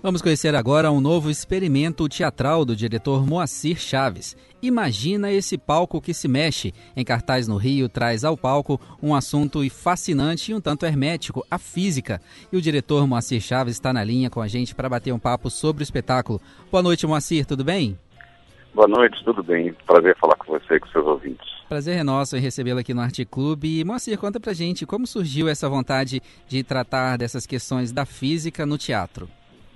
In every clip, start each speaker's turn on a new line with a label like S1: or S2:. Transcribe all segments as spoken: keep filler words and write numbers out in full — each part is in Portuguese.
S1: Vamos conhecer agora um novo experimento teatral do diretor Moacir Chaves. Imagina esse palco que se mexe. Em cartaz no Rio, traz ao palco um assunto fascinante e um tanto hermético, a física. E o diretor Moacir Chaves está na linha com a gente para bater um papo sobre o espetáculo. Boa noite, Moacir, tudo bem?
S2: Boa noite, tudo bem. Prazer falar com você e com seus ouvintes.
S1: Prazer é nosso em recebê-lo aqui no Arte Clube. E, Moacir, conta pra gente como surgiu essa vontade de tratar dessas questões da física no teatro.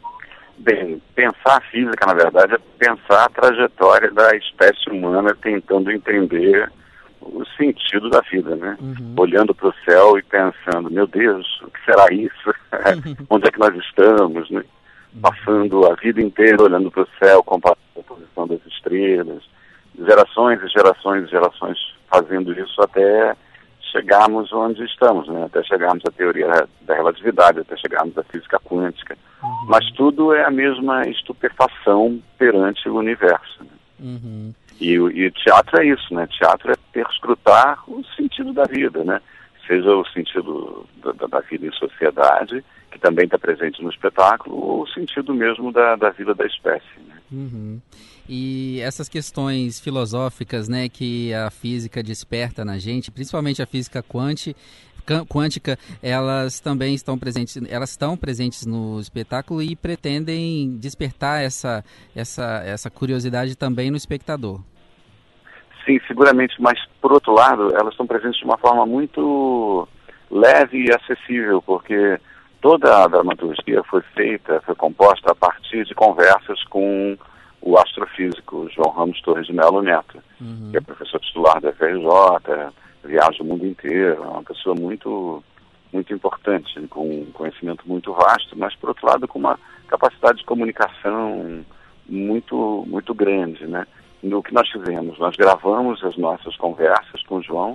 S2: Bem, pensar a física, na verdade, é pensar a trajetória da espécie humana tentando entender o sentido da vida, né? Uhum. Olhando para o céu e pensando, meu Deus, o que será isso? Onde é que nós estamos, né? Uhum. Passando a vida inteira olhando para o céu, comparando a posição das estrelas, gerações e gerações e gerações fazendo isso até chegarmos onde estamos, né? Até chegarmos à teoria da relatividade, até chegarmos à física quântica. Uhum. Mas tudo é a mesma estupefação perante o universo. Né? Uhum. E, e o teatro é isso, né? Teatro é perscrutar o sentido da vida, né? Seja o sentido da, da vida em sociedade, que também está presente no espetáculo, ou o sentido mesmo da, da vida da espécie, né?
S1: Uhum. E essas questões filosóficas, né, que a física desperta na gente, principalmente a física quântica, quântica, elas também estão presentes, elas estão presentes no espetáculo e pretendem despertar essa, essa, essa curiosidade também no espectador.
S2: Sim, seguramente, mas por outro lado, elas estão presentes de uma forma muito leve e acessível, porque toda a dramaturgia foi feita, foi composta a partir de conversas com o astrofísico João Ramos Torres de Melo Neto, uhum. que é professor titular da F R J, viaja o mundo inteiro, é uma pessoa muito, muito importante, com um conhecimento muito vasto, mas, por outro lado, com uma capacidade de comunicação muito, muito grande, né? No que nós fizemos, nós gravamos as nossas conversas com o João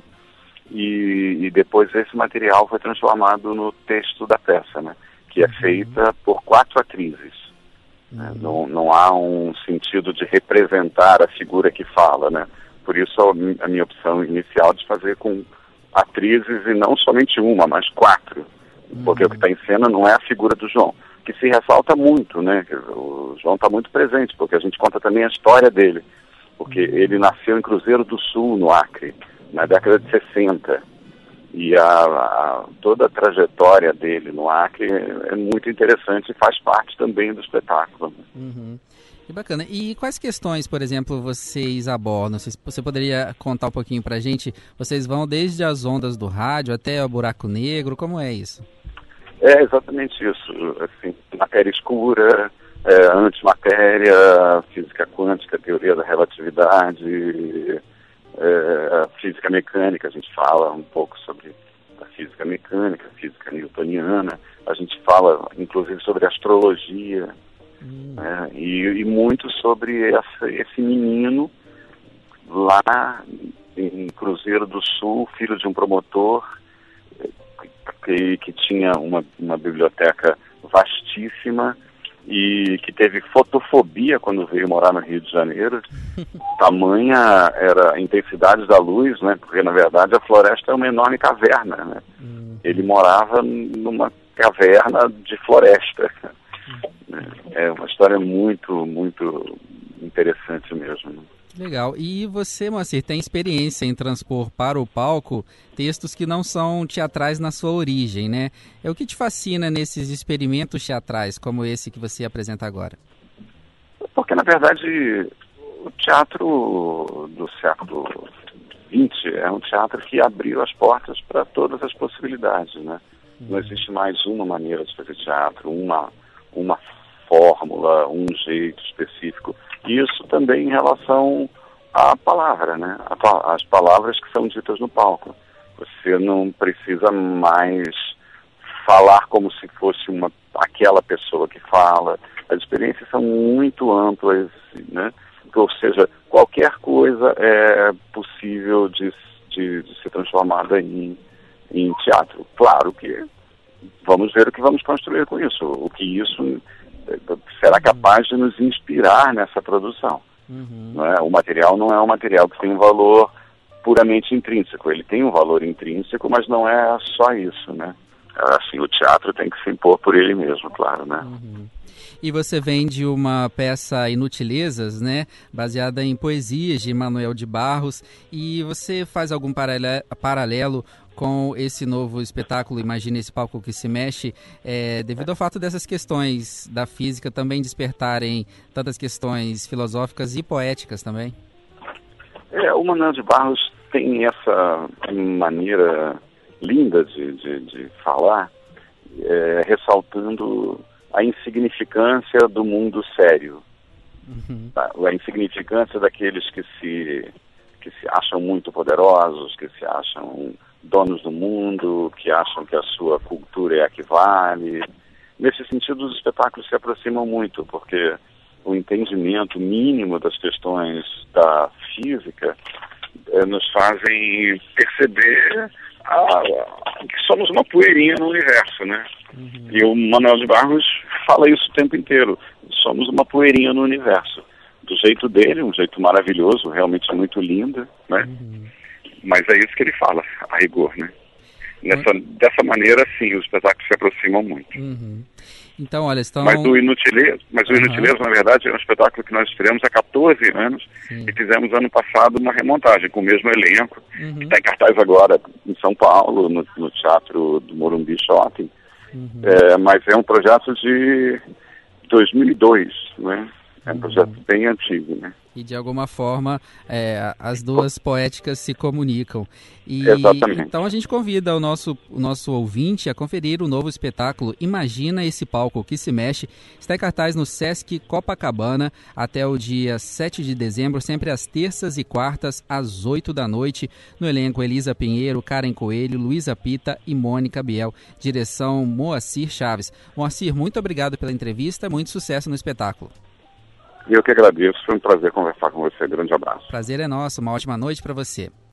S2: e, e depois esse material foi transformado no texto da peça, né? Que é feita por quatro atrizes. Né? Uhum. Não, não há um sentido de representar a figura que fala, né? Por isso a minha opção inicial de fazer com atrizes e não somente uma, mas quatro. Uhum. Porque o que está em cena não é a figura do João, que se ressalta muito, né? O João está muito presente, porque a gente conta também a história dele. Porque uhum. ele nasceu em Cruzeiro do Sul, no Acre, na década de sessenta. E a, a, toda a trajetória dele no Acre é, é muito interessante e faz parte também do espetáculo.
S1: Uhum. Que bacana. E quais questões, por exemplo, vocês abordam? Você poderia contar um pouquinho pra gente? Vocês vão desde as ondas do rádio até o buraco negro, como é isso?
S2: É exatamente isso. Assim, matéria escura, é, antimatéria, física quântica, teoria da relatividade, é, física mecânica, a gente fala um pouco sobre a física mecânica, física newtoniana, a gente fala inclusive sobre astrologia, hum. é, e, e muito sobre essa, esse menino lá em Cruzeiro do Sul, filho de um promotor, que, que tinha uma, uma biblioteca vastíssima e que teve fotofobia quando veio morar no Rio de Janeiro. Tamanha era a intensidade da luz, né? Porque, na verdade, a floresta é uma enorme caverna, né? Uhum. Ele morava numa caverna de floresta. Uhum. É uma história muito, muito interessante mesmo, né?
S1: Legal. E você, Moacir, tem experiência em transpor para o palco textos que não são teatrais na sua origem, né? É o que te fascina nesses experimentos teatrais, como esse que você apresenta agora?
S2: Porque, na verdade, o teatro do século vinte é um teatro que abriu as portas para todas as possibilidades, né? Uhum. Não existe mais uma maneira de fazer teatro, uma, uma fórmula, um jeito específico. Isso também em relação à palavra, né? As palavras que são ditas no palco. Você não precisa mais falar como se fosse uma, aquela pessoa que fala. As experiências são muito amplas, né? Ou seja, qualquer coisa é possível de, de, de ser transformada em, em teatro. Claro que vamos ver o que vamos construir com isso, o que isso será capaz de nos inspirar nessa produção. Uhum. Não é? O material não é um material que tem um valor puramente intrínseco. Ele tem um valor intrínseco, mas não é só isso, né? Assim, o teatro tem que se impor por ele mesmo, claro, né?
S1: Uhum. E você vem de uma peça Inutilezas, né, baseada em poesias de Manuel de Barros, e você faz algum paralelo, paralelo com esse novo espetáculo, Imagina Esse Palco que Se Mexe, é, devido ao fato dessas questões da física também despertarem tantas questões filosóficas e poéticas também?
S2: É, o Manuel de Barros tem essa maneira linda de, de, de falar, é, ressaltando a insignificância do mundo sério, uhum. a insignificância daqueles que se, que se acham muito poderosos, que se acham donos do mundo, que acham que a sua cultura é a que vale. Nesse sentido, os espetáculos se aproximam muito, porque o entendimento mínimo das questões da física eh, nos fazem perceber a, a, que somos uma poeirinha no universo, né? Uhum. E o Manuel de Barros fala isso o tempo inteiro. Somos uma poeirinha no universo. Do jeito dele, um jeito maravilhoso, realmente muito lindo, né? Uhum. Mas é isso que ele fala, a rigor, né? Nessa, uhum. Dessa maneira, sim, os espetáculos se aproximam muito.
S1: Uhum. Então, olha, estão...
S2: Mas o Inutilezas, mas o uhum. Inutilezas, na verdade, é um espetáculo que nós estreamos há quatorze anos, sim. E fizemos ano passado uma remontagem com o mesmo elenco, uhum. que está em cartaz agora em São Paulo, no, no Teatro do Morumbi Shopping. Uhum. É, mas é um projeto de dois mil e dois, né? É um projeto uhum. bem antigo, né?
S1: E de alguma forma é, as duas poéticas se comunicam. E,
S2: Exatamente.
S1: Então a gente convida o nosso, o nosso ouvinte a conferir o novo espetáculo Imagina Esse Palco que Se Mexe. Está em cartaz no Sesc Copacabana até o dia sete de dezembro, sempre às terças e quartas, às oito da noite. No elenco, Elisa Pinheiro, Karen Coelho, Luísa Pita e Mônica Biel. Direção Moacir Chaves. Moacir, muito obrigado pela entrevista, muito sucesso no espetáculo.
S2: Eu que agradeço, foi um prazer conversar com você. Grande abraço.
S1: Prazer é nosso, uma ótima noite para você.